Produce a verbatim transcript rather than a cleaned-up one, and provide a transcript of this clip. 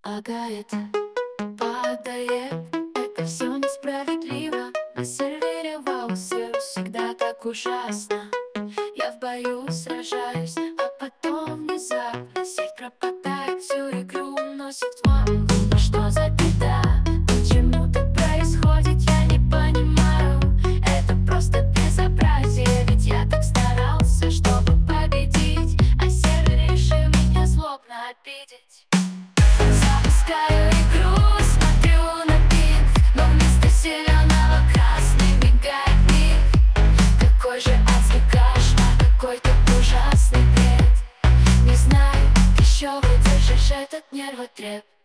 лагает, падает. Это все несправедливо. На сервере вау-все всегда так ужасно. Я в бою сражаюсь, а потом внезапно сеть пропадает, всю игру уносит в тьму. Что за беда? Почему так происходит? Я не понимаю. Это просто безобразие, ведь я так старался, чтобы победить, а сервер решил меня злобно обидеть. Запускаю игру, смотрю на пинг, но вместо зеленого красный мигает миг. Какой же адский кошмар, какой-то ужасный бред. Не знаю, еще выдержишь этот нервотреп.